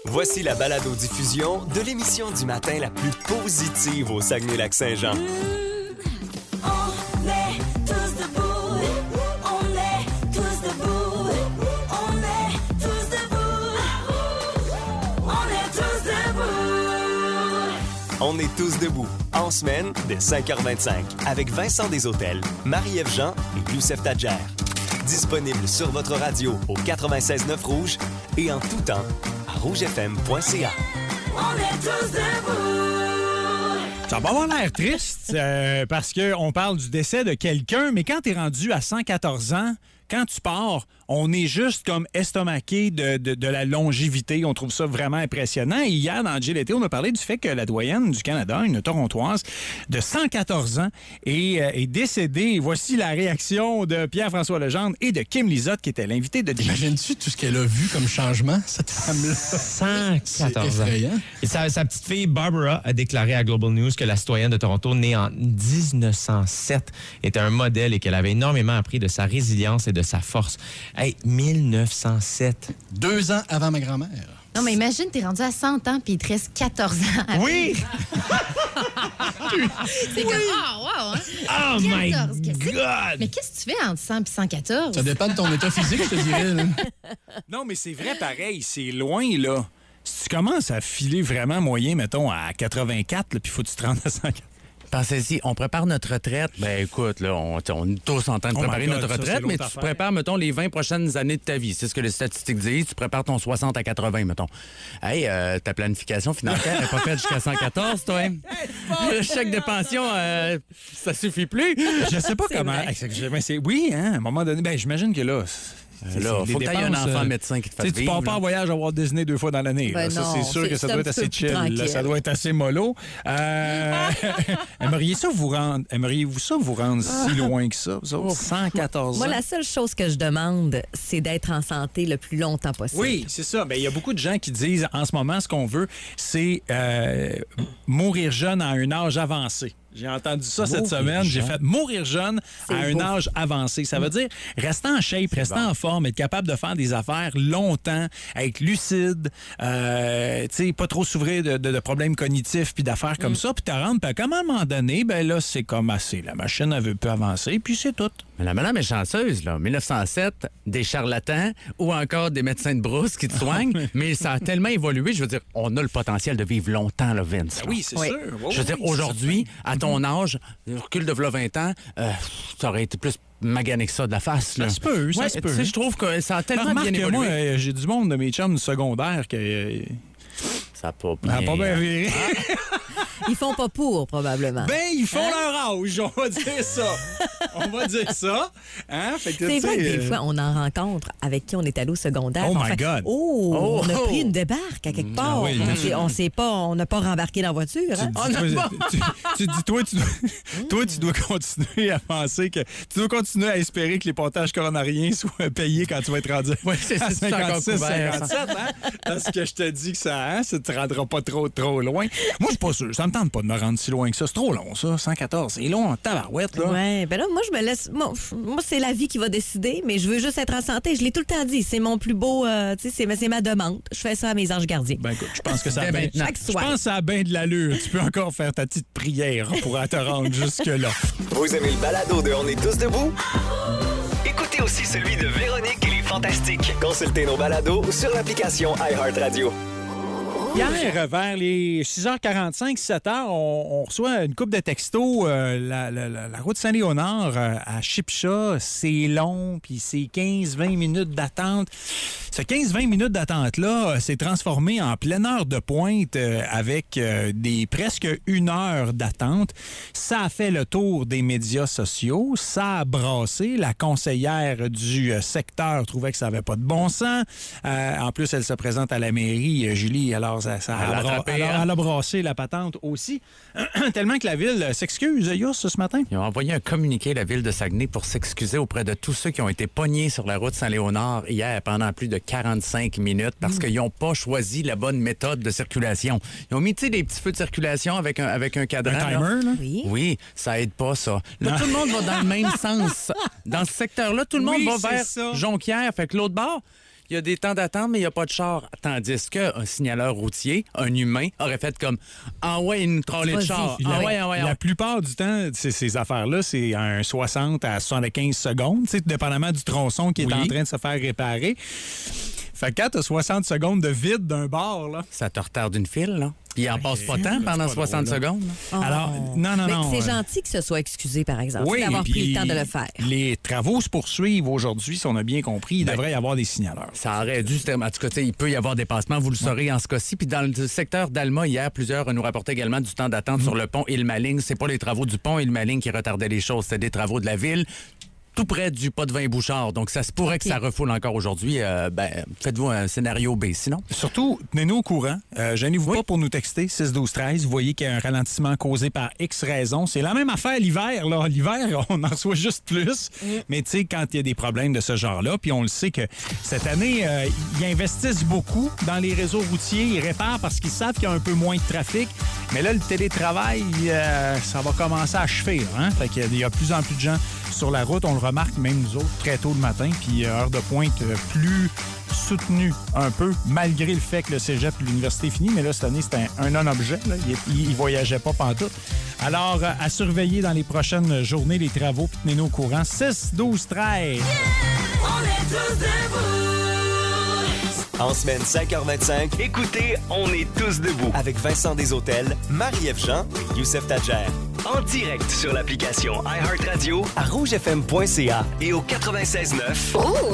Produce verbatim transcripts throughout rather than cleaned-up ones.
Voici la balado-diffusion de l'émission du matin la plus positive au Saguenay-Lac-Saint-Jean. Mmh, on est tous debout, on est tous debout, on est tous debout, on est tous debout. On est tous debout, en semaine, dès cinq heures vingt-cinq, avec Vincent Desautels, Marie-Ève Jean et Youssef Tadjer. Disponible sur votre radio au quatre-vingt-seize neuf Rouge et en tout temps à rouge f m point c a. On est tous debout. Ça va avoir l'air triste euh, parce qu'on parle du décès de quelqu'un, mais quand tu es rendu à cent quatorze ans, quand tu pars, on est juste comme estomaqué de, de, de la longévité. On trouve ça vraiment impressionnant. Et hier, dans G L T, on a parlé du fait que la doyenne du Canada, une Torontoise de cent quatorze ans, est, euh, est décédée. Et voici la réaction de Pierre-François Legendre et de Kim Lizotte, qui était l'invité de... Imagines-tu tout ce qu'elle a vu comme changement, cette femme-là? cent quatorze ans. C'est effrayant. Et sa, sa petite fille, Barbara, a déclaré à Global News que la citoyenne de Toronto, née en dix-neuf cent sept, était un modèle et qu'elle avait énormément appris de sa résilience et de sa force. Hey, mille neuf cent sept. Deux ans avant ma grand-mère. Non, mais imagine, t'es rendu à cent ans puis il te reste quatorze ans. À Oui! C'est comme, ah, wow, hein? Oh my quatorze, qu'est-ce que- God! Mais qu'est-ce que tu fais entre cent et cent quatorze? Ça dépend de ton état physique, je te dirais. Là. Non, mais c'est vrai pareil. C'est loin, là. Si tu commences à filer vraiment moyen, mettons, à quatre-vingt-quatre, puis il faut que tu te rendes à cent quatre. Pensez-y, on prépare notre retraite. Ben écoute, là, on, on est tous en train de Oh my préparer God, notre ça, c'est retraite, l'autre mais tu affaire. prépares, mettons, les vingt prochaines années de ta vie. C'est ce que les statistiques disent. Tu prépares ton soixante à quatre-vingts, mettons. Hey, euh, ta planification financière n'est pas faite jusqu'à cent quatorze, toi. Hein? Le chèque de pension, euh, ça suffit plus. Je sais pas C'est comment. vrai. C'est- c'est- c'est- oui, hein, à un moment donné. Ben, j'imagine que là. c'est- Là, c'est faut des que t'ailles un dépenses, enfant euh, médecin qui te Tu sais, fasse tu vivre. pars pas en là. voyage à Walt Disney deux fois dans l'année. Ben là. Ça, non, c'est sûr c'est- que ça c'est doit un être petit assez peu plus chill. là. tranquille. Ça doit être assez mollo. Euh, aimeriez ça vous rendre, aimeriez-vous ça vous rendre si loin que ça, vous autres? cent quatorze Moi, ans. la seule chose que je demande, c'est d'être en santé le plus longtemps possible. Oui, c'est ça. Ben, il y a beaucoup de gens qui disent en ce moment, ce qu'on veut, c'est euh, mourir jeune à un âge avancé. J'ai entendu ça cette Mourir semaine. J'ai jeune. fait mourir jeune C'est à un beau. âge avancé. Ça veut dire rester en shape, rester en forme, être capable de faire des affaires longtemps, être lucide, euh, tu sais, pas trop s'ouvrir de, de- de problèmes cognitifs puis d'affaires comme ça, puis te rendre, puis comme à un moment donné, ben là, c'est comme assez. La machine, elle veut plus avancer, puis c'est tout. Mais la madame est chanceuse, là. mille neuf cent sept, des charlatans ou encore des médecins de brousse qui te soignent, mais ça a tellement évolué. Je veux dire, on a le potentiel de vivre longtemps, là, Vince. là. Oui, c'est Oui. sûr. Oui, Je veux dire, oui, aujourd'hui, à ton âge, recul de v'là vingt ans, euh, ça aurait été plus magané que ça de la face. Là. Ça se peut, ça Ouais, se tu peut. sais, je trouve que ça a tellement Remarque bien que évolué. moi, euh, j'ai du monde de mes chums du secondaire qui euh, Ça a pas n'a pas bien bien. viré. Ils font pas pour, probablement. Ben, ils font Hein? leur âge, on va dire ça. On va dire ça. Hein? Fait que, C'est tu sais, vrai que des euh, fois, on en rencontre avec qui on est allé au secondaire. Oh On my fait, God. Oh, Oh, on a oh. pris une débarque à quelque part. Ah oui, on sait, on sait pas, on n'a pas rembarqué dans la voiture. Hein? Tu, dis, toi, tu, tu dis, toi, tu dois, toi, tu dois continuer à penser que. Tu dois continuer à espérer que les pontages coronariens soient payés quand tu vas être rendu Oui, c'est à ça, c'est encore cinquante-six, couvert. cinquante-sept, hein? Parce que je te dis que ça, hein, ça te rendra pas trop, trop loin. Moi, je suis pas sûr. Ça me tente pas de me rendre si loin que ça. C'est trop long, ça. cent quatorze. C'est long en tabarouette, là. Ouais, ben là, moi, je me laisse. Moi, pff, moi, c'est la vie qui va décider, mais je veux juste être en santé. Je l'ai tout le temps dit. C'est mon plus beau. euh, tu sais, c'est, c'est ma demande. Je fais ça à mes anges gardiens. Ben écoute, je pense que ça a Dès bien, maintenant. Chaque je soir. pense que ça a bien de l'allure. Tu peux encore faire ta petite prière pour te rendre jusque-là. Vous aimez le balado de On est tous debout? Écoutez aussi celui de Véronique et les Fantastiques. Consultez nos balados sur l'application iHeartRadio. Hier, vers les six heures quarante-cinq, sept heures, on, on reçoit une coupe de textos. Euh, la, la- la- la route Saint-Léonard euh, à Chipcha, c'est long, puis c'est quinze vingt minutes d'attente. Ce quinze vingt minutes d'attente-là euh, s'est transformé en pleine heure de pointe euh, avec euh, des presque une heure d'attente. Ça a fait le tour des médias sociaux. Ça a brassé. La conseillère du euh, secteur trouvait que ça n'avait pas de bon sens. Euh, en plus, elle se présente à la mairie, euh, Julie, alors ça, ça Elle a, l'a bra- attrapé, alors, hein? elle a brassé la patente aussi. Tellement que la ville s'excuse, Yus, ce matin. Ils ont envoyé un communiqué à la ville de Saguenay pour s'excuser auprès de tous ceux qui ont été pognés sur la route Saint-Léonard hier pendant plus de quarante-cinq minutes parce qu'ils n'ont pas choisi la bonne méthode de circulation. Ils ont mis, tu sais, des petits feux de circulation avec un, avec un cadran. Un là. timer, là? Oui. Oui, ça aide pas, ça. Là, tout le monde va dans le même sens. Dans ce secteur-là, tout le monde Oui, va c'est vers ça. Jonquière. Fait que l'autre bord, il y a des temps d'attente, mais il n'y a pas de char. Tandis qu'un signaleur routier, un humain, aurait fait comme « Ah ouais, une trolley de Vas-y. char. La, Ah ouais, ah ouais, ah la ouais. plupart du temps, ces, ces affaires-là, c'est un soixante à soixante-quinze secondes, tu sais, dépendamment du tronçon qui est Oui. en train de se faire réparer. Fait que quand t'as soixante secondes de vide d'un bar, là. Ça te retarde une file, là. Puis il en passe pas c'est- tant pendant c'est pas soixante drôle, là. secondes. là. Oh. Alors, non, non, Mais non. c'est euh, gentil que ce soit excusé, par exemple, Oui, d'avoir pris puis le temps de le faire. Les travaux se poursuivent aujourd'hui, si on a bien compris. Il Ben, devrait y avoir des signaleurs. Ça aurait dû, en tout cas, tu sais, il peut y avoir dépassement, vous le saurez en ce cas-ci. Puis dans le secteur d'Alma, hier, plusieurs nous rapportaient également du temps d'attente sur le pont Île-Maligne. C'est pas les travaux du pont Île-Maligne qui retardaient les choses, c'était des travaux de la ville, tout près du pas de vin Bouchard. Donc, ça se pourrait OK. que ça refoule encore aujourd'hui. Euh, ben, faites-vous un scénario B, sinon. Surtout, tenez-nous au courant. Euh, gênez-vous pas pour nous texter six douze treize. Vous voyez qu'il y a un ralentissement causé par X raisons. C'est la même affaire l'hiver. Là. L'hiver, on en reçoit juste plus. Mais tu sais, quand il y a des problèmes de ce genre-là, puis on le sait que cette année, euh, ils investissent beaucoup dans les réseaux routiers. Ils réparent parce qu'ils savent qu'il y a un peu moins de trafic. Mais là, le télétravail, euh, ça va commencer à achever. Hein? Fait qu'il y a- il y a de plus en plus de gens sur la route. On le remarque même nous autres très tôt le matin. Puis euh, heure de pointe euh, plus soutenue un peu, malgré le fait que le cégep et l'université est fini. Mais là, cette année, c'était un, un non-objet. Là. Il ne voyageait pas pantoute. Alors, euh, à surveiller dans les prochaines journées les travaux. Puis tenez-nous au courant. six douze treize. On est tous debout. En semaine cinq heures vingt-cinq, écoutez On est tous debout avec Vincent Deshôtels, Marie-Ève Jean et Youssef Tadjer. En direct sur l'application iHeartRadio à rouge f m point c a et au quatre-vingt-seize neuf.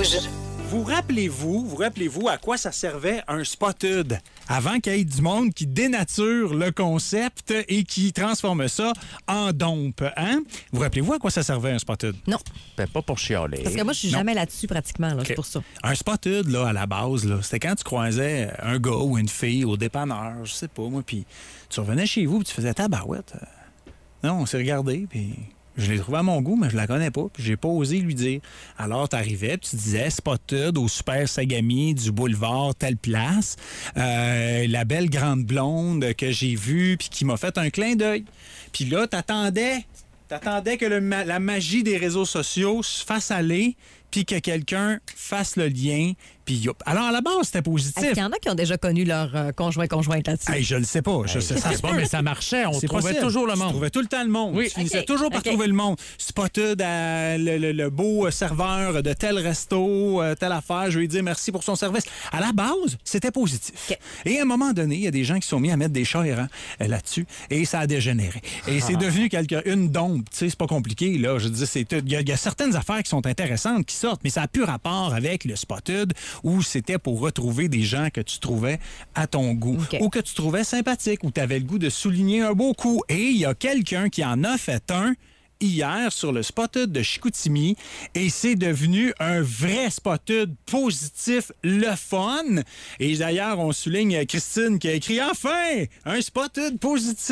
Vous rappelez-vous, vous rappelez-vous à quoi ça servait un spotted avant qu'il y ait du monde qui dénature le concept et qui transforme ça en dompe, hein? Vous rappelez-vous à quoi ça servait un spotted? Non, Ben, pas pour chialer. parce que moi, je suis Non. jamais là-dessus pratiquement, là, c'est OK. pour ça. Un spotted, là, à la base, là, c'était quand tu croisais un gars ou une fille au dépanneur, je sais pas, moi, puis tu revenais chez vous puis tu faisais ta barouette. Euh, Non, on s'est regardé, puis je l'ai trouvé à mon goût, mais je la connais pas, puis j'ai pas osé lui dire. Alors, t'arrivais, puis tu disais spotted au Super Sagami du boulevard telle place, euh, la belle grande blonde que j'ai vue, puis qui m'a fait un clin d'œil. Puis là, t'attendais, t'attendais que le ma- la magie des réseaux sociaux se fasse aller, puis que quelqu'un fasse le lien, puis youp. Alors, à la base, c'était Est-ce positif. qu'il y en a qui ont déjà connu leur euh, conjoint-conjointe là-dessus? Hey, je le sais pas. Je sais, ça se C'est pas, peut. mais ça marchait. On C'est trouvait possible. toujours le Tu monde. trouvais tout le temps le monde. Oui. Tu finissais OK. toujours par OK. trouver le monde. Spotted à le, le- le beau serveur de tel resto, euh, telle affaire. Je lui ai dit merci pour son service. À la base, c'était positif. OK. Et à un moment donné, il y a des gens qui sont mis à mettre des chats errants euh, là-dessus et ça a dégénéré. Et c'est devenu quelque, une dompe. Tu sais, c'est pas compliqué. Là. Je dis, c'est tout. Il y, a- il y a certaines affaires qui sont intéressantes qui sortent, mais ça n'a plus rapport avec le Spotted où c'était pour retrouver des gens que tu trouvais à ton goût OK. ou que tu trouvais sympathique, ou tu avais le goût de souligner un beau coup. Et il y a quelqu'un qui en a fait un hier sur le Spotted de Chicoutimi et c'est devenu un vrai Spotted positif, le fun. Et d'ailleurs, on souligne Christine qui a écrit « Enfin! Un Spotted positif! »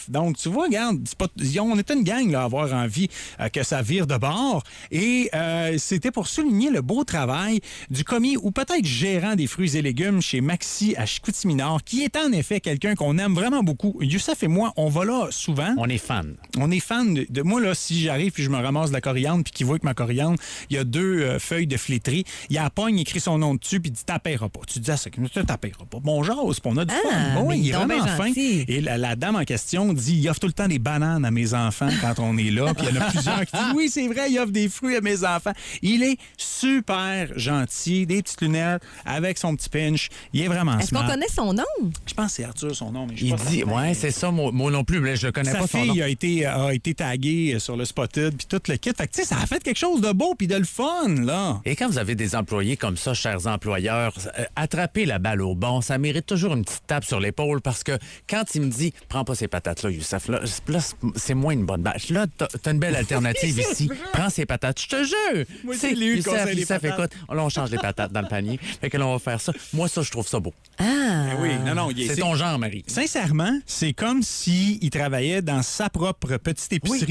Donc, tu vois, regarde, c'est pas- on était une gang là, à avoir envie euh, que ça vire de bord. Et euh, c'était pour souligner le beau travail du commis ou peut-être gérant des fruits et légumes chez Maxi à Chicoutimi-Nord, qui est en effet quelqu'un qu'on aime vraiment beaucoup. Youssef et moi, on va là souvent. On est fan. On est fan de, de moi, là, si j'arrive puis je me ramasse de la coriandre puis qu'il voit que ma coriandre, il y a deux euh, feuilles de flétrie, il a pogne, il écrit son nom dessus puis il dit « T'appaiera pas ». Tu dis à ça, tu t'appaiera pas. Bon, genre, c'est on a du Ah, fun. Bon, mais il est donc vraiment bien fin. gentil. Et la, la dame en question dit « Il offre tout le temps des bananes à mes enfants quand on est là. » Puis il y en a plusieurs qui disent « Oui, c'est vrai, il offre des fruits à mes enfants. » Il est super gentil, des petites lunettes, avec son petit pinch. Il est vraiment Est-ce qu'on smart. connaît son nom? Je pense que c'est Arthur, son nom, mais je suis Il pas dit, certain. ouais, c'est ça, moi, moi non plus, mais je le connais Sa pas son nom. fille a été, a été taguée sur le Spotted, puis tout le kit. Fait que, tu sais, ça a fait quelque chose de beau puis de le fun, là. Et quand vous avez des employés comme ça, chers employeurs, euh, attrapez la balle au bon. Ça mérite toujours une petite tape sur l'épaule parce que quand il me dit « Prends pas ces patates-là, Youssef, là, là, c'est moins une bonne bâche. Là, t'as t'as une belle alternative ici. Prends ces patates. Je te jure! Moi, C'est c'est lui, le Youssef, conseil des Youssef, patates. écoute, là, on change les patates dans le panier. Fait que là, on va faire ça. Moi, ça, je trouve ça beau. Ah! Ben oui, non, non, il est- C'est ton genre, Marie. Sincèrement, c'est comme s'il travaillait dans sa propre petite épicerie de quartier.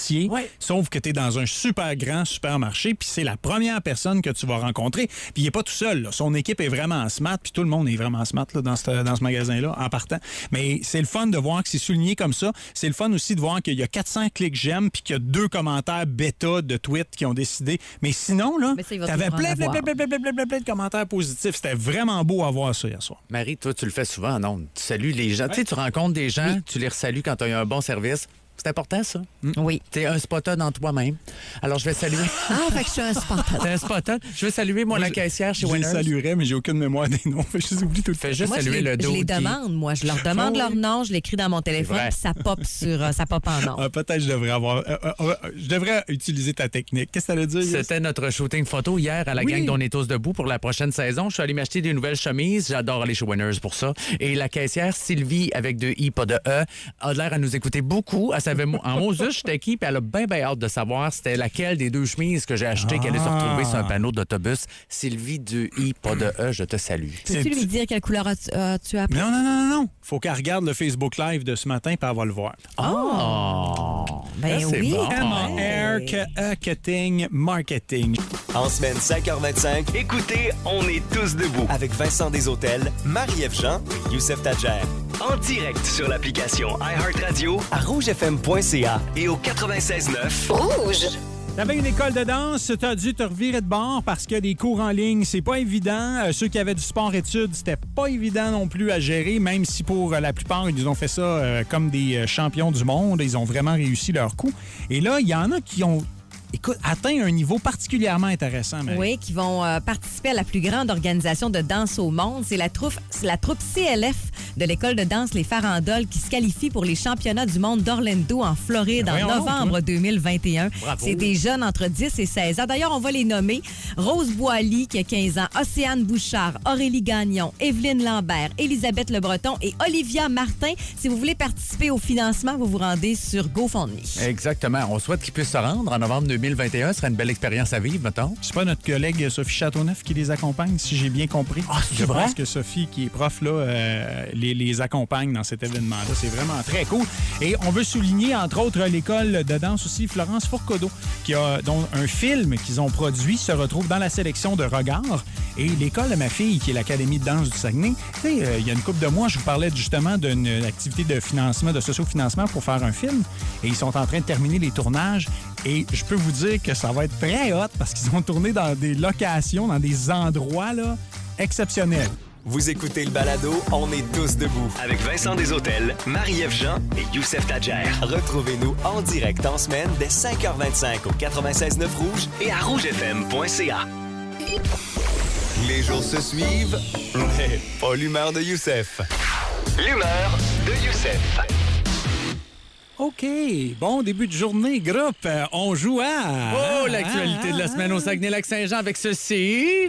quartier, Ouais. sauf que tu es dans un super grand supermarché, puis c'est la première personne que tu vas rencontrer. Puis il n'est pas tout seul. Là. Son équipe est vraiment smart, puis tout le monde est vraiment smart là, dans ce, dans ce magasin-là, en partant. Mais c'est le fun de voir que c'est souligné comme ça. C'est le fun aussi de voir qu'il y a quatre cents clics j'aime, puis qu'il y a deux commentaires bêta de tweets qui ont décidé. Mais sinon, là, Mais ça, il va t'avais toujours en plein, plein, avoir. plein, plein, plein, plein, plein, plein de commentaires positifs. C'était vraiment beau à voir ça hier soir. Marie, toi, tu le fais souvent, non? Tu salues les gens. Tu sais, tu rencontres des gens, tu les resalues quand tu as eu un bon service. C'est important, ça. Oui. Tu es un spotter dans toi-même. Alors, je vais saluer. Ah, fait que je suis un spotter. T'es un spotter. Je vais saluer, moi, la caissière chez Je les Winners. saluerais, mais j'ai aucune mémoire des noms. Je les oublie tout le temps. Fais juste Moi, je saluer les, le je dos. les qui- demande, moi. Je leur demande Oh, leur oui. nom, je l'écris dans mon téléphone, vrai. puis ça pop sur, euh, ça pop en nom. Ah, peut-être je devrais avoir. euh, euh, euh, je devrais utiliser ta technique. Qu'est-ce que ça veut dire? Yes? C'était notre shooting photo hier à la Oui. gang d'On est tous debout pour la prochaine saison. Je suis allé m'acheter des nouvelles chemises. J'adore aller chez Winners pour ça. Et la caissière, Sylvie, avec deux I, pas de E, a l'air à nous écouter beaucoup. Elle savait mo- en Moses, j'étais qui, puis elle a bien, bien hâte de savoir c'était laquelle des deux chemises que j'ai achetées qu'elle allait se retrouver sur un panneau d'autobus. Sylvie, deux I, pas de E, je te salue. Peux-tu lui dire quelle couleur as-tu as-tu appris? Non, non, non, non, non. Faut qu'elle regarde le Facebook Live de ce matin, puis elle va le voir. Oh! Ben Ça, c'est oui. bon. M A R Marketing Marketing. En semaine cinq heures vingt-cinq, écoutez On est tous debout avec Vincent Desautels, Marie-Ève Jean et Youssef Tadjer. En direct sur l'application iHeartRadio à rouge f m point c a et au quatre-vingt-seize neuf. T'avais une école de danse, t'as dû te revirer de bord parce que des cours en ligne, c'est pas évident. Euh, ceux qui avaient du sport-études, c'était pas évident non plus à gérer, même si pour euh, la plupart, ils ont fait ça euh, comme des euh, champions du monde. Ils ont vraiment réussi leur coup. Et là, il y en a qui ont, écoute, atteint un niveau particulièrement intéressant, Marie. Oui, qui vont euh, participer à la plus grande organisation de danse au monde. C'est la troupe, c'est la troupe C L F de l'école de danse Les Farandoles qui se qualifie pour les championnats du monde d'Orlando en Floride en Voyons donc, novembre deux mille vingt et un. Bravo. C'est des jeunes entre dix et seize ans. D'ailleurs, on va les nommer. Rose Boily, qui a quinze ans, Océane Bouchard, Aurélie Gagnon, Evelyne Lambert, Elisabeth Le Breton et Olivia Martin. Si vous voulez participer au financement, vous vous rendez sur GoFundMe. Exactement. On souhaite qu'ils puissent se rendre en novembre deux mille vingt et un. Ce serait une belle expérience à vivre, mettons. C'est pas notre collègue Sophie Châteauneuf qui les accompagne, si j'ai bien compris. Ah, c'est Je vrai? pense que Sophie, qui est prof, là, euh, les, les accompagne dans cet événement-là. C'est vraiment très cool. Et on veut souligner, entre autres, l'école de danse aussi, Florence Fourcade, qui a, dont un film qu'ils ont produit se retrouve dans la sélection de Regard. Et l'école de ma fille, qui est l'Académie de danse du Saguenay, tu sais, euh, il y a une couple de mois, je vous parlais justement d'une activité de financement, de socio-financement pour faire un film. Et ils sont en train de terminer les tournages. Et je peux vous dire que ça va être très hot parce qu'ils ont tourné dans des locations, dans des endroits là, exceptionnels. Vous écoutez le balado On est tous debout avec Vincent Desautels, Marie-Ève Jean et Youssef Tadjer. Retrouvez-nous en direct en semaine dès cinq heures vingt-cinq au quatre-vingt-seize neuf Rouge et à rouge f m point c a. Les jours se suivent, mais pas l'humeur de Youssef. L'humeur de Youssef. OK. Bon début de journée, groupe. Euh, on joue à... Oh, l'actualité de la semaine au Saguenay-Lac-Saint-Jean avec ceci.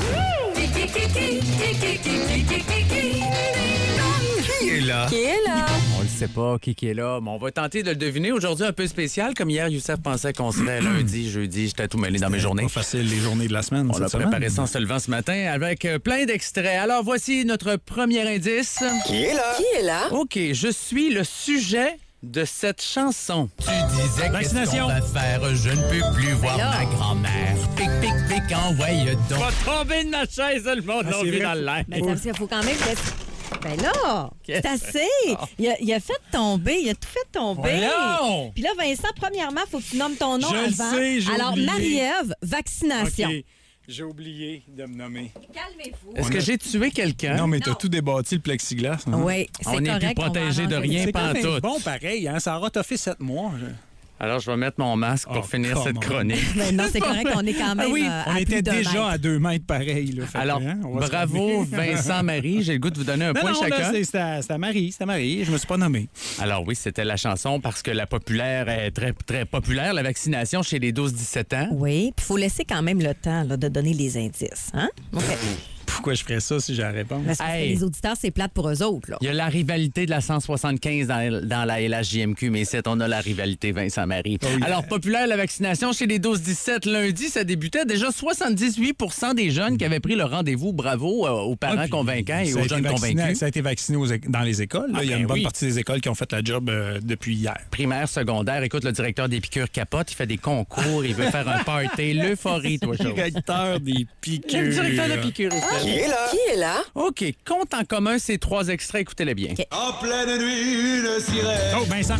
Qui est là? Qui est là? On le sait pas qui, qui est là, mais on va tenter de le deviner. Aujourd'hui, un peu spécial. Comme hier, Youssef pensait qu'on serait lundi, jeudi. J'étais tout mêlé dans mes journées. Pas facile, les journées de la semaine. On cette a semaine. préparé ça en se levant ce matin avec euh, plein d'extraits. Alors, voici notre premier indice. Qui est là? Qui est là? OK, je suis le sujet de cette chanson. Tu disais Vaccination. qu'est-ce qu'on va faire? Je ne peux plus voir là. ma grand-mère. Pic, pic, pic, envoie donc. Va tomber de ma chaise, le monde Ah, l'a c'est vu vrai. dans l'air. Ben, ça, il faut quand même... laisser- Ben là, c'est assez. Il a, il a fait tomber, il a tout fait tomber. Voyons! Puis là, Vincent, premièrement, il faut que tu nommes ton nom Je le avant. sais, j'ai Alors, oublié. Marie-Ève, vaccination. OK. J'ai oublié de me nommer. Calmez-vous. Est-ce que j'ai tué quelqu'un? Non, mais t'as Non. tout débattu, le plexiglas. hein? Oui, c'est On n'est correct. plus protégé on va de en rien. enlever. C'est quand même pantoute. bon pareil, hein? Ça aura toffé sept mois. Alors, je vais mettre mon masque pour Oh, finir come cette on. chronique. Mais non, c'est correct, on est quand même Ah oui, euh, à on plus était d'un déjà mètre. à deux mètres pareil. Là, Fait que, Alors, hein, on va se bravo calmer. Vincent, Marie. J'ai le goût de vous donner un Non, point non, là, chacun. c'est- c'était c'était Marie, c'était Marie. Je me suis pas nommé. Alors oui, c'était la chanson parce que la populaire est très, très populaire, la vaccination chez les douze dix-sept ans. Oui, puis il faut laisser quand même le temps là, de donner les indices. Hein? OK. pourquoi je ferais ça si j'ai la réponse. Parce que Hey. les auditeurs, c'est plate pour eux autres. Là. Il y a la rivalité de la cent soixante-quinze dans, dans la L H J M Q, mais ici, on a la rivalité Vincent-Marie. Oh yeah. Alors, populaire la vaccination chez les douze dix-sept. Lundi, ça débutait. Déjà soixante-dix-huit pour cent des jeunes qui avaient pris le rendez-vous. Bravo euh, aux parents Ah, puis, convaincants et ça a aux été jeunes vacciné- convaincus. Ça a été vacciné aux é- dans les écoles. là. Ah, Il y a ben une bonne oui. partie des écoles qui ont fait la job euh, depuis hier. Primaire, secondaire. Écoute, le directeur des piqûres capote. Il fait des concours. Il veut faire un party. L'euphorie, toi, chose. Directeur des piqûres. Le directeur de piqûres. Qui est là? Qui est là? OK. Compte en commun ces trois extraits. Écoutez-les bien. OK. En pleine nuit, une sirène. Oh, Vincent.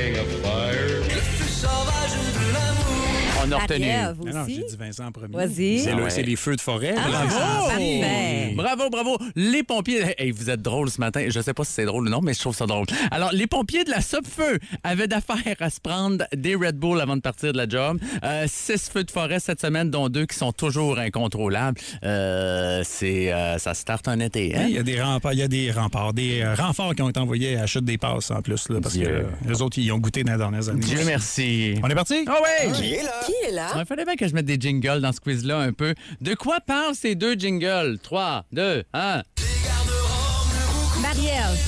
On a retenu. Marie-Ève Non, non, aussi. j'ai dit Vincent en premier. Vas-y. C'est, le- Ouais. c'est les feux de forêt. Ah, là. parfait. Bravo, bravo. Les pompiers... Hey, vous êtes drôles ce matin. Je sais pas si c'est drôle ou non, mais je trouve ça drôle. Alors, les pompiers de la Sopfeu avaient d'affaires à se prendre des Red Bull avant de partir de la job. Euh, six feux de forêt cette semaine, dont deux qui sont toujours incontrôlables. Euh, c'est, euh, ça starte un été, hein? Il y a des remparts, il y a des remparts, des euh, renforts qui ont été envoyés à chute des passes en plus, là, parce Dieu. que euh, les autres, ils y ont goûté dans les dernières années. Dieu merci. On est parti? Ah oui! Qui est là? Qui est là? Il fallait bien que je mette des jingles dans ce quiz-là un peu. De quoi parlent ces deux jingles? trois, deux, un. Marie-Ève.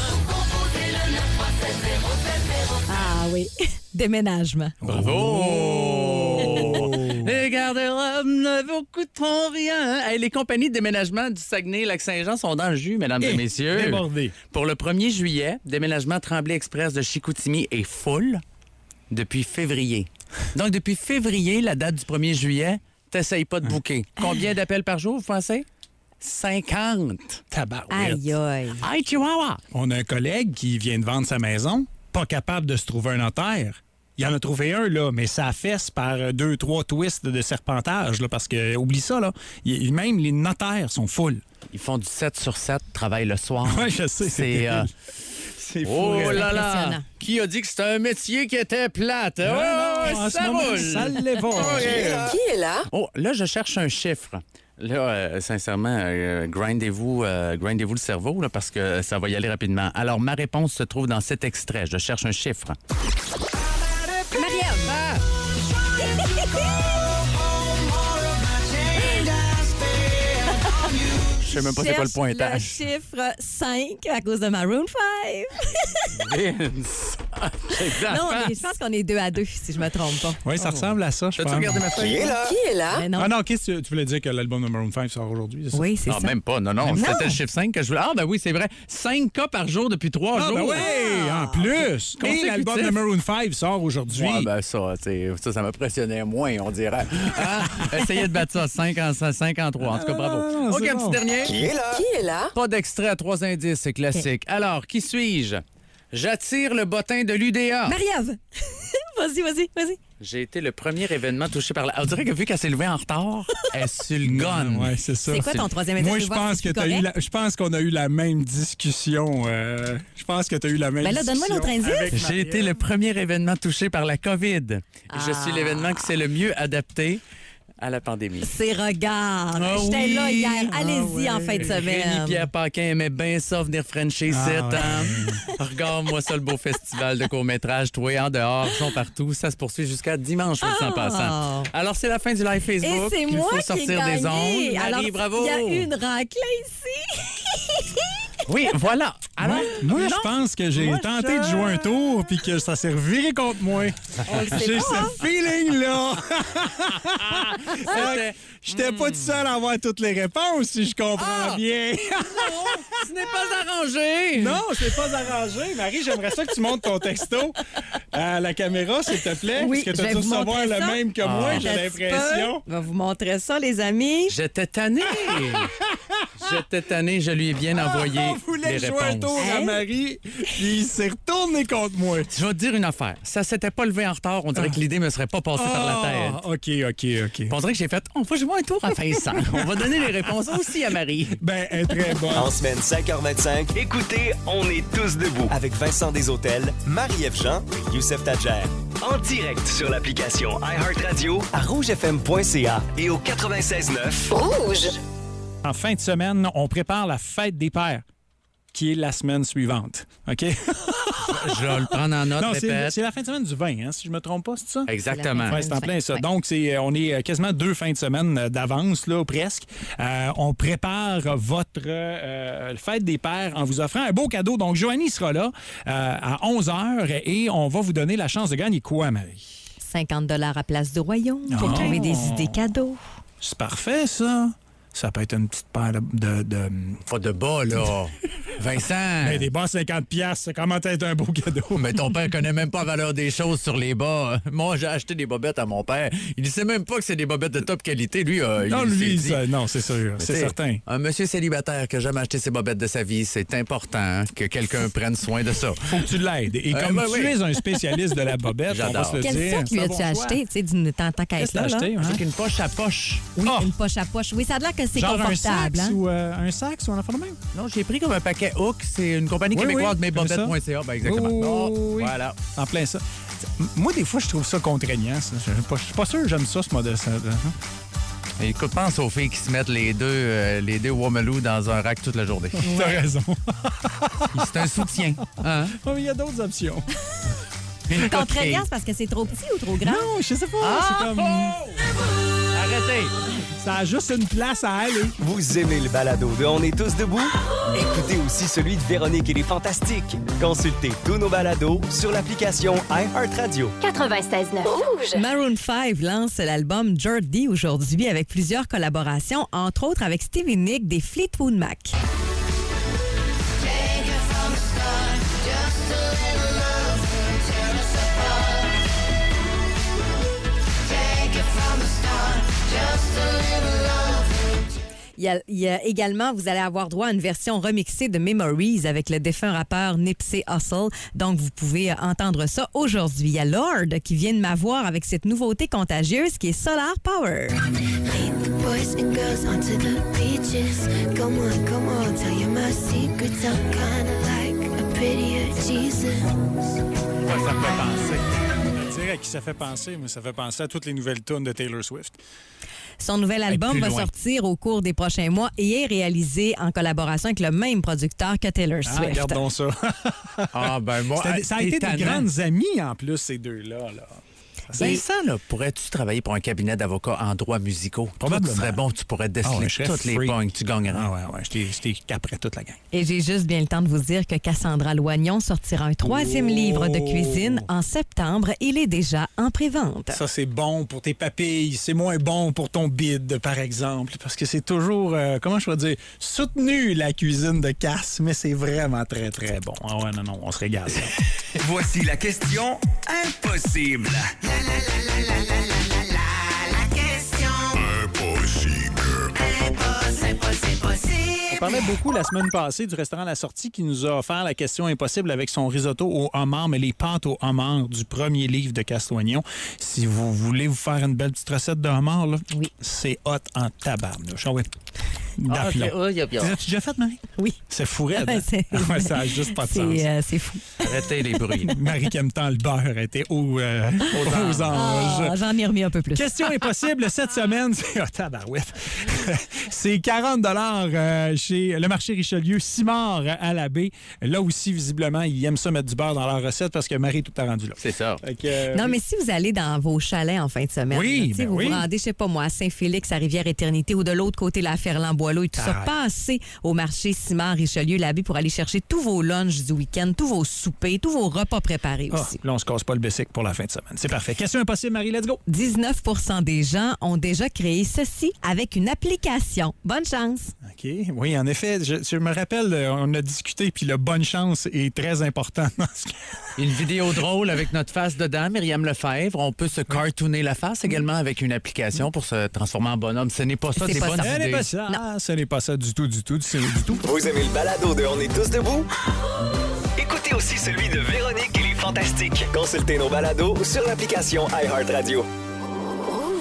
Ah oui. Déménagement. Bravo! Les garde-robes ne vous coûteront rien. Hey, les compagnies de déménagement du Saguenay-Lac-Saint-Jean sont dans le jus, mesdames et, Eh, messieurs. débordé. Pour le premier juillet, déménagement Tremblay Express de Chicoutimi est full depuis février. Donc, depuis février, la date du premier juillet, t'essayes pas de booker. Combien d'appels par jour, vous pensez? cinquante. Tabarouette. Aïe, aïe. Aïe, Chihuahua! On a un collègue qui vient de vendre sa maison, pas capable de se trouver un notaire. Il en a trouvé un, là, mais ça fesse par euh, deux, trois twists de serpentage, là, parce que, oublie ça, là, il- même les notaires sont full. Ils font du sept sur sept, travaillent le soir. Oui, je sais, c'est C'est... euh, C'est fou. Oh raide. là là! Impressionnant. Qui a dit que c'était un métier qui était plate? Non, Oh, non, en ça ce moment, roule! ça l'est pas. OK. Qui est là? Oh, là, je cherche un chiffre. Là, euh, sincèrement, euh, grindez-vous, euh, grindez-vous le cerveau là, parce que ça va y aller rapidement. Alors, ma réponse se trouve dans cet extrait. Je cherche un chiffre. Marie-Ève. Ah! Je sais même pas c'est quoi le Cherche pointage. Le chiffre cinq à cause de Maroon cinq. Vince! Non, mais je pense qu'on est deux à deux, si je me trompe pas. Oui, ça ressemble à ça, je T'as-tu pense. regardé ma Qui feuille? est là? Qui est là? Mais non. Ah non, qu'est-ce que tu voulais dire que l'album de Maroon cinq sort aujourd'hui, c'est ça? Oui, c'est Non, ça. même pas. Non, non. Mais C'était non. le chiffre cinq que je voulais. Ah, ben oui, c'est vrai. cinq cas par jour depuis trois Ah, jours. ben oui, en plus! Et l'album de Consécutif. Maroon cinq sort aujourd'hui. Ouais, ben ça, t'sais, ça, ça m'impressionnait moins, on dirait. Hein? Essayez de battre ça, cinq en, cinq en trois. En tout cas, bravo. Ah, non, OK, c'est un bon. petit dernier. Qui est là? Qui est là? Pas d'extrait à trois indices, c'est classique. Alors, qui suis-je? J'attire le bottin de l'U D A. Marie-Ève. Vas-y, vas-y, vas-y. J'ai été le premier événement touché par la... On dirait que vu qu'elle s'est levée en retard, elle est sur le gun. Oui, c'est ça. C'est quoi ton troisième indice? Moi, Je je veux voir pense si que c'est t'as eu correct. la, je pense qu'on a eu la même discussion. euh, je pense que tu as eu la même Ben là, donne-moi discussion. l'autre indice. avec J'ai Marie-Ève. été le premier événement touché par la COVID. Ah. Je suis l'événement qui s'est le mieux adapté à la pandémie. C'est regarde. Ah J'étais oui. là hier. Ah Allez-y ouais. en fin de semaine. Rémi-Pierre Paquin aimait bien ça, venir frencher Ah sept ouais. ans. Regarde-moi ça, le beau festival de court-métrage. Toi, en dehors, ils sont partout. Ça se poursuit jusqu'à dimanche, en Ah. passant. Alors, c'est la fin du live Et Facebook. c'est Il moi faut qui ai sortir des gagné. ondes. Marie, Alors, bravo. il y a une raclée ici. Oui, voilà. Alors, Moi, non. je pense que j'ai Moi, tenté je- de jouer un tour puis que ça s'est reviré contre moi. On le sait J'ai pas, hein? ce feeling-là. C'était- J'étais pas tout seul à avoir toutes les réponses, si je comprends Ah! bien. Ce n'est pas arrangé. Non, c'est pas arrangé. Marie, j'aimerais ça que tu montes ton texto à la caméra, s'il te plaît. Oui, parce que je vais tu as dû vous recevoir montrer le ça. même que moi, j'ai Un petit l'impression. peu. Je vais vous montrer ça, les amis. J'étais tanné. J'étais tanné, je lui ai bien envoyé On les voulait jouer un tour réponses. à Hein? Marie, puis il s'est retourné contre moi. Je vais te dire une affaire. Ça s'était pas levé en retard. On dirait que l'idée me serait pas passée par la tête. Ah, OK, OK, OK. Puis on dirait que j'ai fait, on va jouer un tour à Vincent. On va donner les réponses aussi à Marie. Ben, elle est très bonne. En semaine cinq heures vingt-cinq, écoutez On est tous debout avec Vincent Deshôtels, Marie-Ève Jean et Youssef Tadjer. En direct sur l'application iHeartRadio à rouge f m point c a et au quatre-vingt-seize neuf. Rouge. En fin de semaine, on prépare la fête des pères, qui est la semaine suivante. OK? Je vais le prendre en note, Non, c'est, répète. c'est la fin de semaine du vingt, hein, si je me trompe pas, c'est ça? Exactement. Ouais, c'est en plein ça. Ouais. Donc, c'est, on est quasiment deux fins de semaine d'avance, là, presque. Euh, on prépare votre euh, fête des pères en vous offrant un beau cadeau. Donc, Joanie sera là euh, à onze heures et on va vous donner la chance de gagner quoi, Marie? cinquante dollars à Place du Royaume pour Oh. trouver des idées cadeaux. C'est parfait, ça. Ça peut être une petite paire de... de, de... Pas de bas, là. Vincent. Mais des bas cinquante piastres, ça commence à être un beau cadeau. Mais ton père connaît même pas la valeur des choses sur les bas. Moi, j'ai acheté des bobettes à mon père. Il ne sait même pas que c'est des bobettes de top qualité. Lui, euh, Non, il lui, s'est dit. ça- non, c'est sûr, Mais c'est t'sais, certain. Un monsieur célibataire qui n'a jamais acheté ses bobettes de sa vie, c'est important hein, que quelqu'un prenne soin de ça. Faut que tu l'aides. Et Euh, comme ouais, tu oui. es un spécialiste de la bobette, on va J'adore. se le Quel dire. set lui c'est un as-tu bon choix. acheté? Tu sais, d'une tant tant qu'à Qu'est-ce être que t'as là, là. acheté? hein? Avec une poche à poche. Oui, Ah! une poche à poche. Oui, ça a l'air que c'est Genre un confortable. sax hein? ou euh, un sax ou un enfant de même? Non, j'ai pris comme un paquet Hook. C'est une compagnie Oui, québécoise, oui, mais comme ça. bobettes point c a. Ben, exactement. Oui, Bon, oui, oui. Voilà. En plein ça. M- Moi, des fois, je trouve ça contraignant. Ça. Je ne suis pas sûr que j'aime ça, ce modèle. ça. Et écoute, pense aux filles qui se mettent les deux, euh, les deux Womaloo dans un rack toute la journée. T'as raison. C'est un soutien. Hein? Oh, mais il y a d'autres options. Une Contraignant, coquille. c'est parce que c'est trop petit ou trop grand? Non, je sais pas. Ah! C'est comme... Arrêtez! Ça a juste une place à aller. Vous aimez le balado de On est tous debout? Écoutez aussi celui de Véronique et les Fantastiques. Consultez tous nos balados sur l'application iHeartRadio. quatre-vingt-seize neuf. Rouge. Maroon cinq lance l'album Jordi aujourd'hui avec plusieurs collaborations, entre autres avec Stevie Nicks des Fleetwood Mac. Il y, a, il y a également, vous allez avoir droit à une version remixée de Memories avec le défunt rappeur Nipsey Hussle. Donc, vous pouvez entendre ça aujourd'hui. Il y a Lord qui vient de m'avoir avec cette nouveauté contagieuse qui est Solar Power. Boys and girls onto the beaches. Come on, come on, tell you my secrets. I'm kinda like a prettier Jesus. Ouais, ça me fait penser. Je dirais à qui ça fait penser, mais ça fait penser à toutes les nouvelles tunes de Taylor Swift. Son nouvel album plus va loin. sortir au cours des prochains mois et est réalisé en collaboration avec le même producteur que Taylor Ah, Swift. regardons ça. Ah, ben moi, C'était- ça a été des étonnant. grandes amies, en plus, ces deux-là. Là. Vincent, là, pourrais-tu travailler pour un cabinet d'avocats en droits musicaux? Toi, Probablement. tu serais bon, tu pourrais déceler Ah ouais, je serais toutes les freak. pognes, tu gagnerais. Ah ouais, ouais, j'étais- j'étais qu'après toute la gang. Et j'ai juste bien le temps de vous dire que Cassandra Loignon sortira un troisième Oh! livre de cuisine en septembre. Il est déjà en pré-vente. Ça, c'est bon pour tes papilles. C'est moins bon pour ton bide, par exemple. Parce que c'est toujours, euh, comment je pourrais dire, soutenu la cuisine de Cass, mais c'est vraiment très, très bon. Ah ouais, non, non, on se régale. Voici la question impossible. On parlait beaucoup la semaine passée du restaurant La Sortie qui nous a offert la question impossible avec son risotto au homard, mais les pâtes au homard du premier livre de Castoignon. Si vous voulez vous faire une belle petite recette de homard, là, Oui. c'est hot en tabarnouche. Ah ouais. Ah, D'aplomb. ok, oh, y'a bien. L'as-tu déjà fait, Marie? Oui. C'est fou raide. Ouais, hein? c'est- Ouais, ça n'a juste pas de sens. C'est euh, c'est fou. Arrêtez les bruits. Marie qui aime tant le beurre était au, euh, aux anges. Ah, J'en ai remis un peu plus. Question impossible cette semaine, c'est oh, tabarouette. C'est quarante dollars chez le marché Richelieu, Simard à la baie. Là aussi, visiblement, ils aiment ça mettre du beurre dans leur recette parce que Marie est tout le temps rendu là. C'est ça. Fait que, euh, Non, mais si vous allez dans vos chalets en fin de semaine, Oui, là, tu sais, ben vous oui. vous rendez, je sais pas moi, à Saint-Félix, à Rivière-Éternité ou de l'autre côté, la Ferland-Boileau et tout ça, Ah. passez au marché Simard-Richelieu-Labbé pour aller chercher tous vos lunchs du week-end, tous vos soupers, tous vos repas préparés ah, aussi. là, on se casse pas le bessic pour la fin de semaine. C'est parfait. Question impossible, Marie, let's go. dix-neuf pour cent des gens ont déjà créé ceci avec une application. Bonne chance! OK. Oui, en effet, je, je me rappelle, euh, on a discuté, puis le bonne chance est très important dans ce cas. Une vidéo drôle avec notre face dedans, Myriam Lefebvre. On peut se cartooner la face également avec une application pour se transformer en bonhomme. Ce n'est pas ça, C'est des pas bonnes ça. Ce n'est idées. pas ça. Ah, ce n'est pas ça du tout, du tout, du, du tout. Vous aimez le balado de On est tous debout? Écoutez aussi celui de Véronique et les Fantastiques. Consultez nos balados sur l'application iHeartRadio. Rouge.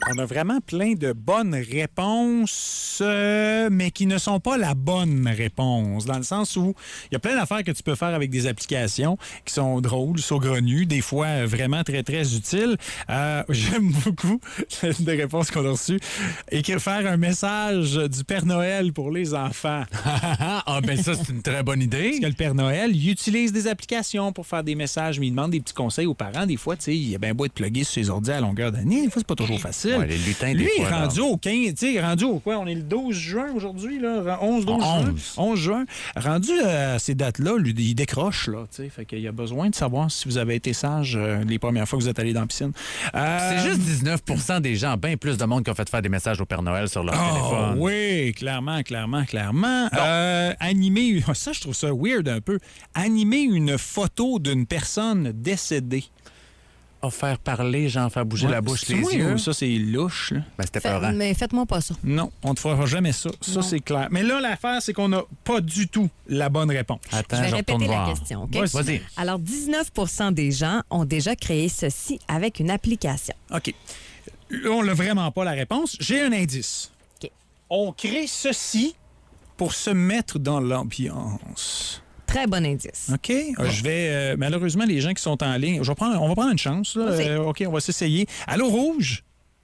On a vraiment plein de bonnes réponses, euh, mais qui ne sont pas la bonne réponse, dans le sens où il y a plein d'affaires que tu peux faire avec des applications qui sont drôles, saugrenues, des fois euh, vraiment très, très utiles. Euh, j'aime beaucoup les réponses qu'on a reçues. Écrire, faire un message du Père Noël pour les enfants. Ah, ben ça, c'est une très bonne idée. Parce que le Père Noël, il utilise des applications pour faire des messages, mais il demande des petits conseils aux parents. Des fois, tu sais, il a bien beau être plugué sur ses ordi à longueur d'année. Des fois, c'est pas toujours facile. Ouais, les lutins, des Lui, il est fois, rendu là. au quinze, tu sais, rendu au quoi? On est le douze juin aujourd'hui, là? onze, douze juin. onze juin. Rendu à ces dates-là, lui, il décroche, là, tu sais. Fait qu'il y a besoin de savoir si vous avez été sage euh, les premières fois que vous êtes allé dans la piscine. Euh, C'est juste dix-neuf pour cent des gens, bien plus de monde qui ont fait faire des messages au Père Noël sur leur Oh, téléphone. oui, clairement, clairement, clairement. Euh, animer, ça, je trouve ça weird un peu. Animer une photo d'une personne décédée. Oh, faire parler, genre faire bouger Ouais, la bouche, c'est les moi, yeux. ou ça, c'est louche, là. Ben, c'était Fait- peurant. mais faites-moi pas ça. Non, on ne te fera jamais ça. Ça, Non. c'est clair. Mais là, l'affaire, c'est qu'on n'a pas du tout la bonne réponse. Attends, Je vais je retourne répéter la voir. question, OK? Vas-y. Vas-y. Alors, dix-neuf pour cent des gens ont déjà créé ceci avec une application. OK. Là, on n'a vraiment pas la réponse. J'ai un indice. OK. On crée ceci pour se mettre dans l'ambiance. Très bon indice. OK? Euh, Je vais... euh, malheureusement, les gens qui sont en ligne... Je vais prendre, on va prendre une chance. Là. Vas-y. Euh, OK, on va s'essayer. Allô, Rouge?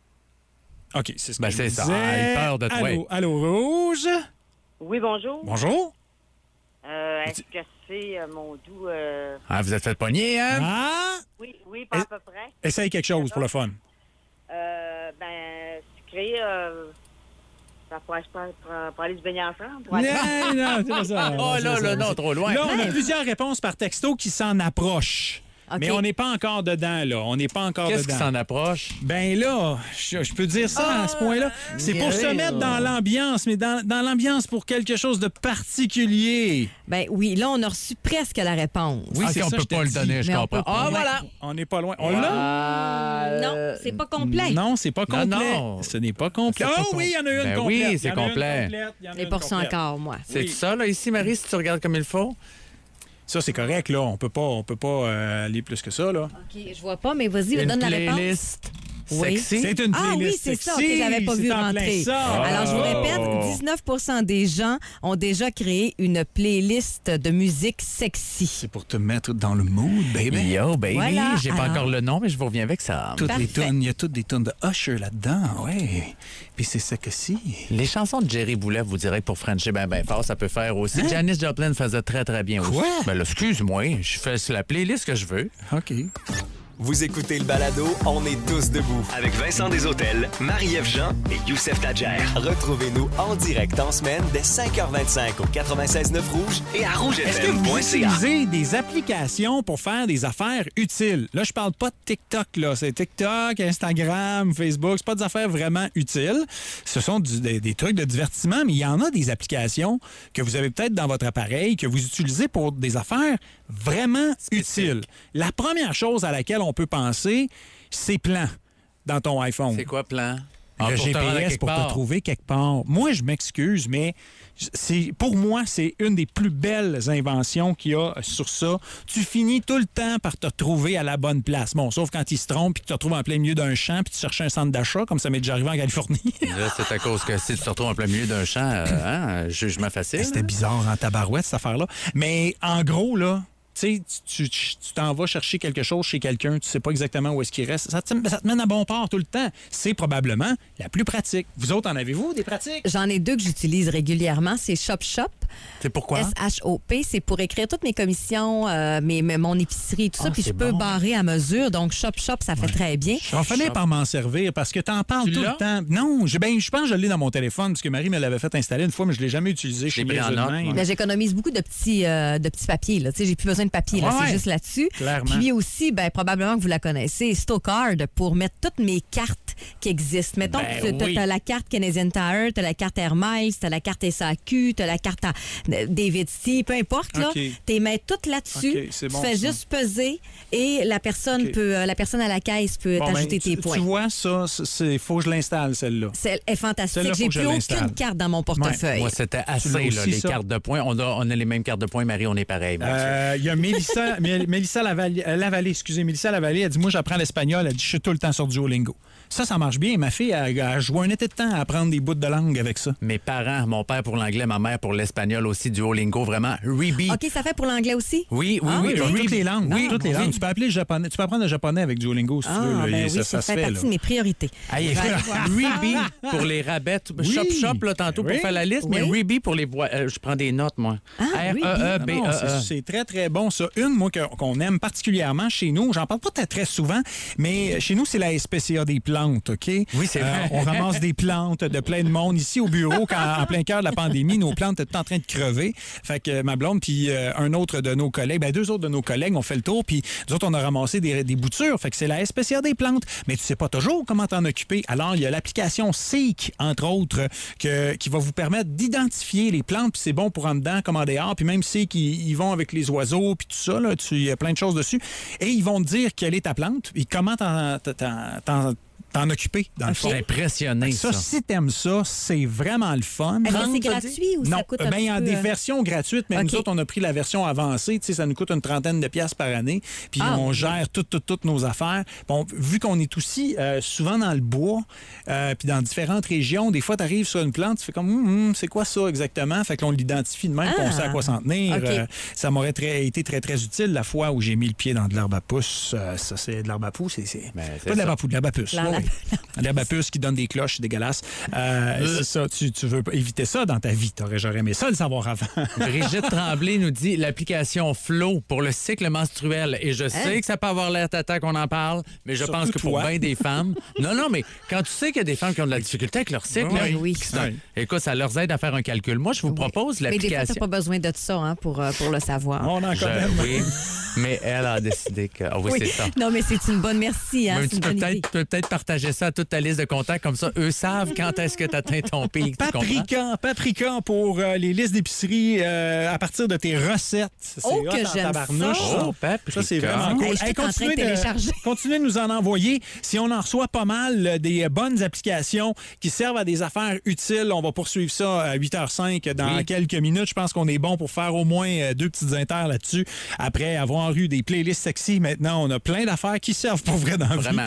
OK, c'est ce que Ben, je c'est me ça. disais. Ah, il peur de toi. Allô, allô, Rouge? Oui, bonjour. Bonjour. Euh, Est-ce que c'est euh, mon doux... euh, Ah, vous êtes fait pogner, hein? Ah! Oui, oui, pas à peu près. Essaye quelque chose pour le fun. Euh, ben, c'est créé... Euh, ça pourrait, je pense, pour, pour aller se baigner ensemble. pour aller- Non, non, c'est pas ça. Oh C'est là, ça, là, c'est non, ça. trop loin. Là, on a Hey. plusieurs réponses par texto qui s'en approchent. OK. Mais on n'est pas encore dedans, là. On n'est pas encore Qu'est-ce qui dedans. s'en approche? Ben là, je, je peux dire ça à ce point-là. C'est pour se oui. mettre dans l'ambiance, mais dans, dans l'ambiance pour quelque chose de particulier. Ben oui, là, on a reçu presque la réponse. Oui, Ah, c'est ok, on ça, peut je te pas le dis. donner, je Mais on comprends. peut pas. Ah, Ouais. voilà! On n'est pas loin. On l'a? Non, c'est pas complet. Non, c'est pas Non, complet. non. Ce n'est pas complet. C'est pas Oh oui, il y en a une Ben complète. oui, Il y c'est en a une complet. complète. Il y en a Et une pour ça complète. encore, moi. C'est Oui. ça, là, ici, Marie, si tu regardes comme il faut? Ça, c'est correct, là. On peut pas, on peut pas euh, aller plus que ça, là. OK, je vois pas, mais vas-y, Une donne la réponse. playlist Oui. sexy. C'est une Ah oui, playlist c'est ça. sexy. OK, j'avais pas C'est vu en plein rentrer. ça. Alors, je vous répète, dix-neuf pour cent des gens ont déjà créé une playlist de musique sexy. C'est pour te mettre dans le mood, baby. Yo, baby, Voilà, j'ai pas alors. encore le nom, mais je vous reviens avec ça. Toutes les Parfait. tonnes, il y a toutes des tonnes de Usher là-dedans, ouais. Puis c'est sexy. Les chansons de Jerry Boulet, vous direz que pour Frencher ben ben fort, ça peut faire aussi. Hein? Janis Joplin faisait très très bien aussi. Quoi? Ben là, excuse-moi, je fais sur la playlist que je veux. OK. Vous écoutez le balado On est tous debout avec Vincent Deshôtels, Marie-Ève Jean et Youssef Tadjer. Retrouvez-nous en direct en semaine dès cinq heures vingt-cinq au quatre-vingt-seize neuf Rouge et à rouge Est-ce f que m vous point c a. utilisez des applications pour faire des affaires utiles? Là, je parle pas de TikTok, là. C'est TikTok, Instagram, Facebook. C'est pas des affaires vraiment utiles. Ce sont du- des, des trucs de divertissement, mais il y en a des applications que vous avez peut-être dans votre appareil que vous utilisez pour des affaires vraiment utiles. La première chose à laquelle on peut penser, c'est Plan dans ton iPhone. C'est quoi, plan? Le Ah, pour te rendre à G P S quelque pour part. te trouver quelque part. Moi, je m'excuse, mais c'est pour moi, c'est une des plus belles inventions qu'il y a sur ça. Tu finis tout le temps par te retrouver à la bonne place. Bon, sauf quand il se trompe puis que tu te retrouves en plein milieu d'un champ puis tu cherches un centre d'achat, comme ça m'est déjà arrivé en Californie. Là, c'est à cause que si tu te retrouves en plein milieu d'un champ, euh, hein, jugement facile. C'était bizarre en tabarouette, cette affaire-là. Mais en gros, là, tu sais, tu tu- tu t'en vas chercher quelque chose chez quelqu'un, tu sais pas exactement où est-ce qu'il reste. Ça te, ça te mène à bon port tout le temps. C'est probablement la plus pratique. Vous autres, en avez-vous des pratiques? J'en ai deux que j'utilise régulièrement. C'est Shop Shop. C'est pourquoi? S H O P, c'est pour écrire toutes mes commissions, euh, mes, mes- mon épicerie et tout ça, Ah, puis je c'est peux bon. barrer à mesure. Donc, Shop Shop, ça fait très bien. Je vais finir par m'en servir parce que t'en parles Tu tout l'as? le temps. Non, je, ben, je pense que je l'ai dans mon téléphone parce que Marie me l'avait fait installer une fois, mais je l'ai jamais utilisé. Je suis pris en niaiseux de note, même. moi. Mais j'économise beaucoup de petits, euh, de petits papiers. Là. Tu sais, j'ai plus besoin de papier. Là. Ouais. C'est juste là-dessus. Clairement. Puis aussi, ben, probablement que vous la connaissez, Stocard pour mettre toutes mes cartes qui existent. Mettons Ben que tu oui. as la carte Canadian Tire, tu as la carte Air Miles, tu as la carte S A Q, tu as la carte à, David C, peu importe, là. OK. Tu mets toutes là-dessus. OK, c'est tu bon, fais ça. juste peser et la personne OK. peut, euh, la personne à la caisse peut Bon, t'ajouter ben, tes tu, points. tu vois, ça, il faut que je l'installe, celle-là. C'est est fantastique. Celle-là, faut J'ai que je plus l'installe. aucune carte dans mon portefeuille. Moi, c'était l'as assez, aussi, là, les ça? cartes de points. On a, on a les mêmes cartes de points, Marie, on est pareil. mon Dieu. Euh, Il y a Mélissa, Mél- Mélissa Lavallée, euh, Lavallée, excusez, Mélissa Lavallée, elle dit, moi, j'apprends l'espagnol, elle dit, je suis tout le temps sur Duolingo. Ça, ça marche bien. Ma fille a, a joué un été de temps à apprendre des bouts de langue avec ça. Mes parents, mon père pour l'anglais, ma mère pour l'espagnol aussi, Duolingo, vraiment. Rebi. OK, ça fait pour l'anglais aussi? Oui, oui, Ah, oui. oui, Rebi. toutes les langues. Oui, toutes les oui. langues. Tu peux appeler le japonais. Tu peux apprendre le japonais avec Duolingo si tu veux. Ah, là. ben ça, oui, ça ça se fait fait. partie Là. de mes priorités. Hey, Je vais aller voir ça. Rebi pour les rabais. Oui. Shop, shop, là, tantôt Oui. pour faire la liste, mais Oui. Rebi pour les voix. euh, je prends des notes, moi. Ah, R Rebi. E E B Non, E c'est- E. c'est très, très bon, ça. Une, moi, que- qu'on aime particulièrement chez nous, j'en parle pas très, très souvent, mais chez nous, c'est la S P C A des plantes, OK? Oui, c'est vrai. on ramasse des plantes de plein de monde. Ici, au bureau, quand, en plein cœur de la pandémie, nos plantes étaient en train de crever. Fait que ma blonde, puis euh, un autre de nos collègues, ben deux autres de nos collègues ont fait le tour, puis nous autres, on a ramassé des, des boutures. Fait que c'est la S P C A des plantes. Mais tu sais pas toujours comment t'en occuper. Alors, il y a l'application Seek, entre autres, que, qui va vous permettre d'identifier les plantes, puis c'est bon pour en dedans comme en dehors. Puis même Seek, ils, ils vont avec les oiseaux, puis tout ça, là, tu- il y a plein de choses dessus. Et ils vont te dire quelle est ta plante, et comment t'en, t'en, t'en, t'en occuper, dans le Je fond. suis impressionné, Ça, ça. si t'aimes ça, c'est vraiment le fun. Est-ce que trente, c'est t'as gratuit dit? ou ça Non, coûte un ben, il y a petit des peu, euh? versions gratuites, mais OK. nous autres, on a pris la version avancée. Tu sais, ça nous coûte une trentaine de piastres par année. Puis Ah, on oui. gère toutes, toutes, toutes nos affaires. Bon, vu qu'on est aussi euh, souvent dans le bois, euh, puis dans différentes régions, des fois, tu arrives sur une plante, tu fais comme, Hum, hum, c'est quoi ça exactement? Fait qu'on l'identifie de même, Ah. puis on sait à quoi s'en tenir. OK. Euh, ça m'aurait très- été très, très utile la fois où j'ai mis le pied dans de l'herbe à pouce. Euh, ça, c'est de l'herbe à pouce. C'est, c'est... Ben, c'est pas de l'herbe ça. à pouce, de l'herbe à puce. La- Oui, la- oui. L'herbe à puce qui donne des cloches, c'est dégueulasse. Euh, c'est ça, tu, tu veux éviter ça dans ta vie. T'aurais, j'aurais aimé ça le savoir avant. Brigitte Tremblay nous dit l'application Flow pour le cycle menstruel. Et je sais que ça peut avoir l'air tata qu'on en parle, mais je Surtout pense que pour toi. bien des femmes. Non, non, mais quand tu sais qu'il y a des femmes qui ont de la difficulté avec leur cycle, Oui, là, oui. puis c'est un- écoute, ça leur aide à faire un calcul. Moi, je vous propose Mais des fois, tu l'application. n'as pas besoin de ça hein, pour, euh, pour le savoir. On en Je- quand même. oui, mais elle a décidé que. Ah oui, Oui. c'est ça. Non, mais c'est une bonne merci. Hein, Mais c'est tu une peux bonne idée. peut-être, tu peux peut-être partager ça à toute ta liste de contacts, comme ça, eux savent quand est-ce que tu atteins ton pic. tu comprends? Paprika, paprika pour euh, les listes d'épicerie euh, à partir de tes recettes. C'est Oh, hot que en j'aime tabarnouche, ça. Oh, paprika. Ça, c'est vraiment cool. Hey, je suis en train continuez, de télécharger. continuez de nous en envoyer. Si on en reçoit pas mal, euh, des bonnes applications qui servent à des affaires utiles, on va poursuivre ça à huit heures cinq dans Oui. quelques minutes. Je pense qu'on est bon pour faire au moins euh, deux petites inters là-dessus. Après avoir eu des playlists sexy, maintenant, on a plein d'affaires qui servent pour vrai dans la vie. Vraiment.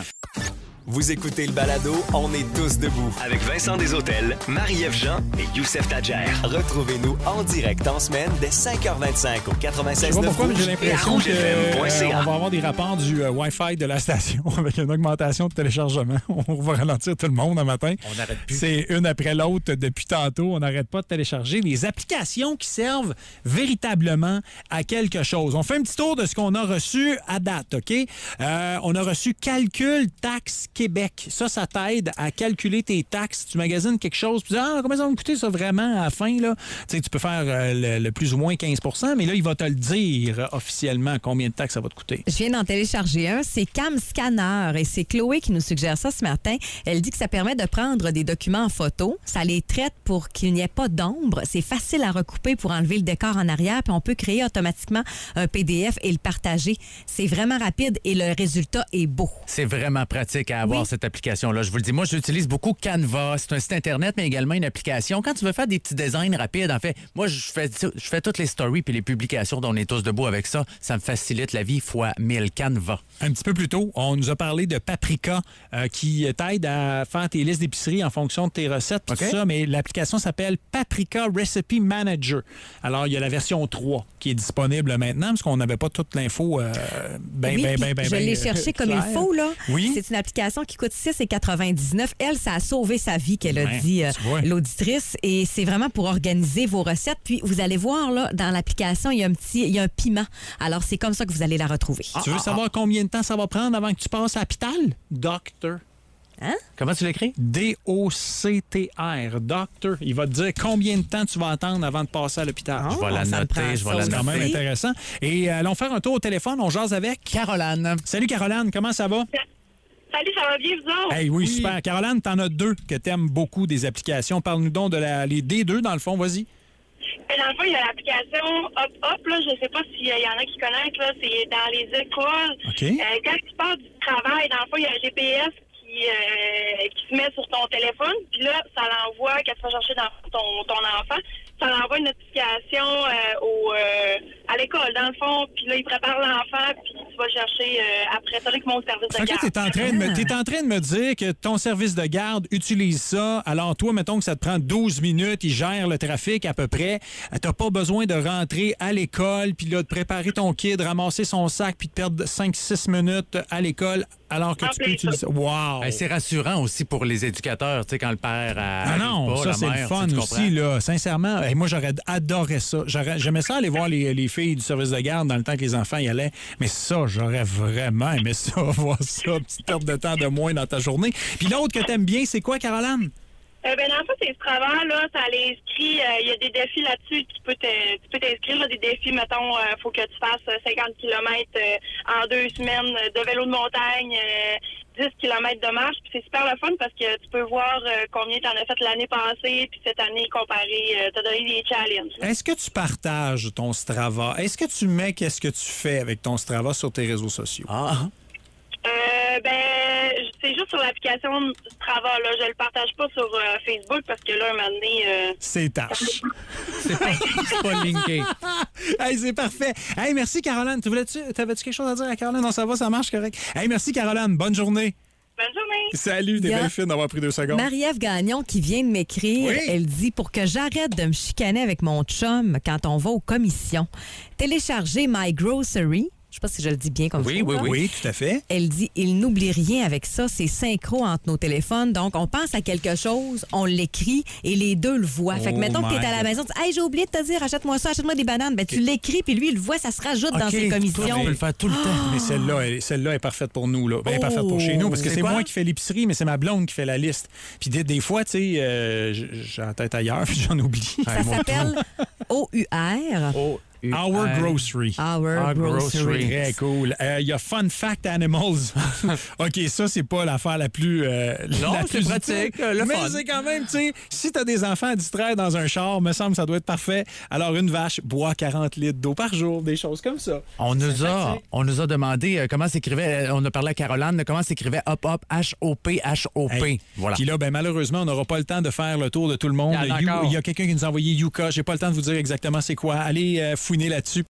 Vous écoutez le balado On est tous debout avec Vincent Deshôtels, Marie-Ève Jean et Youssef Tadjer. Retrouvez-nous en direct en semaine dès cinq heures vingt-cinq au Je sais quatre-vingt-seize pas neuf pourquoi, mais j'ai et à l'impression rouge qu'on f m point c a. va avoir des rapports du euh, Wi-Fi de la station avec une augmentation de téléchargement. On va ralentir tout le monde un matin. On n'arrête plus. C'est une après l'autre depuis tantôt. On n'arrête pas de télécharger les applications qui servent véritablement à quelque chose. On fait un petit tour de ce qu'on a reçu à date, OK? Euh, on a reçu Calcul Taxe Québec. Ça, ça t'aide à calculer tes taxes. Tu magasines quelque chose, puis tu dis, ah, combien ça va me coûter ça vraiment à la fin, là? Tu sais, tu peux faire euh, le, le plus ou moins quinze pour cent, mais là, il va te le dire euh, officiellement combien de taxes ça va te coûter. Je viens d'en télécharger un. C'est Cam Scanner et c'est Chloé qui nous suggère ça ce matin. Elle dit que ça permet de prendre des documents en photo. Ça les traite pour qu'il n'y ait pas d'ombre. C'est facile à recouper pour enlever le décor en arrière, puis on peut créer automatiquement un P D F et le partager. C'est vraiment rapide et le résultat est beau. C'est vraiment pratique à avoir, Oui. cette application-là. Je vous le dis, moi, j'utilise beaucoup Canva. C'est un site Internet, mais également une application. Quand tu veux faire des petits designs rapides, en fait, moi, je fais, je fais toutes les stories puis les publications dont on est tous debout avec ça. Ça me facilite la vie fois mille. Canva. Un petit peu plus tôt, on nous a parlé de Paprika euh, qui t'aide à faire tes listes d'épicerie en fonction de tes recettes, puis OK. tout ça, mais l'application s'appelle Paprika Recipe Manager. Alors, il y a la version trois qui est disponible maintenant, parce qu'on n'avait pas toute l'info euh, ben, Oui, ben, puis ben, ben, je ben, l'ai euh, cherché comme clair. il faut, là. Oui. C'est une application qui coûte six virgule quatre-vingt-dix-neuf. Elle, ça a sauvé sa vie, qu'elle a Ouais, dit euh, tu vois. l'auditrice. Et c'est vraiment pour organiser vos recettes. Puis, vous allez voir, là, dans l'application, il y a un petit, il y a un piment. Alors, c'est comme ça que vous allez la retrouver. Tu veux savoir combien de temps ça va prendre avant que tu passes à l'hôpital? Doctor. Hein? Comment tu l'écris? D O C T R. Doctor. Il va te dire combien de temps tu vas attendre avant de passer à l'hôpital. Je vais la ça me prend noter, je vais ça la C'est quand même noter. intéressant. Et euh, allons faire un tour au téléphone. On jase avec Caroline. Salut Caroline, comment ça va? Salut, ça va bien, vous autres? Hey, oui, super. Caroline, t'en as deux que t'aimes beaucoup des applications. Parle-nous donc de la, les D deux, dans le fond, vas-y. Et dans le fond, il y a l'application Hop Hop, là, je sais pas s'il y en a qui connaissent, là, c'est dans les écoles. OK. Euh, quand tu pars du travail, dans le fond, il y a un G P S qui, euh, qui se met sur ton téléphone, puis là, ça l'envoie, quand tu vas chercher dans ton, ton enfant, ça l'envoie une notification euh, au, euh, à l'école, dans le fond, puis là, il prépare l'enfant, puis tu vas chercher euh, après ça, avec mon service de Fait que garde. là, t'es en train de me, t'es en train de me dire que ton service de garde utilise ça. Alors, toi, mettons que ça te prend douze minutes, il gère le trafic à peu près. T'as pas besoin de rentrer à l'école, puis là, de préparer ton kid, ramasser son sac, puis de perdre cinq six minutes à l'école, alors que tu peux utiliser ça. Wow! Ben, c'est rassurant aussi pour les éducateurs, tu sais, quand le père a. Ah non, pas, ça, la c'est mère, le fun tu aussi, là. Sincèrement, hey, moi, j'aurais adoré ça. J'aurais- J'aimais ça aller voir les, les filles du service de garde dans le temps que les enfants y allaient. Mais ça, j'aurais vraiment aimé ça, voir ça, petite perte de temps de moins dans ta journée. Puis l'autre que t'aimes bien, c'est quoi, Caroline? Euh, ben, dans le fond, c'est ce travail, là, ça l'inscrit, euh, il y a des défis là-dessus, tu peux te- tu peux t'inscrire, là, des défis, mettons, il faut que tu fasses euh, cinquante kilomètres euh, en deux semaines euh, de vélo de montagne, euh, dix kilomètres de marche, puis c'est super le fun parce que tu peux voir euh, combien tu en as fait l'année passée, puis cette année, comparer, euh, t'as donné des challenges. Est-ce que tu partages ton Strava? Est-ce que tu mets qu'est-ce que tu fais avec ton Strava sur tes réseaux sociaux? Ah! Euh, ben, c'est juste sur l'application Strava, là. Je le partage pas sur euh, Facebook parce que là, un moment donné... Euh... C'est tâche. C'est pas, c'est pas linké. Hey, c'est parfait. Hey, merci, Caroline. Tu voulais-tu, t'avais-tu quelque chose à dire à Caroline? Non, ça va, ça marche, correct. Hey, merci, Caroline. Bonne journée. Bonne journée. Salut, t'es Il y a bien fine d'avoir pris deux secondes. Marie-Ève Gagnon qui vient de m'écrire, Oui. elle dit pour que j'arrête de me chicaner avec mon chum quand on va aux commissions, télécharger My Grocery. Je sais pas si je le dis bien comme ça. Oui, oui, oui. Oui, tout à fait. Elle dit il n'oublie rien avec ça, c'est synchro entre nos téléphones. Donc, on pense à quelque chose, on l'écrit et les deux le voient. Fait que Oh mettons que tu es my à la God. maison, tu dis hey, j'ai oublié de te dire, achète-moi ça, achète-moi des bananes. Ben, tu l'écris puis lui, il le voit, ça se rajoute dans OK, ses commissions. toi, tu peux le faire tout le temps. Mais celle-là, elle, celle-là est parfaite pour nous. Là. Ben, elle est parfaite pour chez nous parce que C'est c'est quoi? moi qui fais l'épicerie, mais c'est ma blonde qui fait la liste. Puis des, des fois, tu sais, euh, j- j'ai la tête ailleurs, puis j'en oublie. Ça s'appelle O U R. Oh. Our Grocery. Our, Our Grocery. Très cool. Euh, Il y a Fun Fact Animals. OK, ça, c'est pas l'affaire la plus. euh, Non, la c'est plus pratique, utile. le Mais fun. c'est quand même, tu sais, si t'as des enfants à distraire dans un char, me semble que ça doit être parfait. Alors, une vache boit quarante litres d'eau par jour, des choses comme ça. On nous, a, on nous a demandé euh, comment s'écrivait, euh, on a parlé à Caroline, de comment s'écrivait Hop Hop, H O P H O P. Hey. Voilà. Puis là, ben, malheureusement, on n'aura pas le temps de faire le tour de tout le monde. Il y en a You- encore. Il y a quelqu'un qui nous a envoyé Yuka. J'ai pas le temps de vous dire exactement c'est quoi. Allez euh, fouiner là-dessus.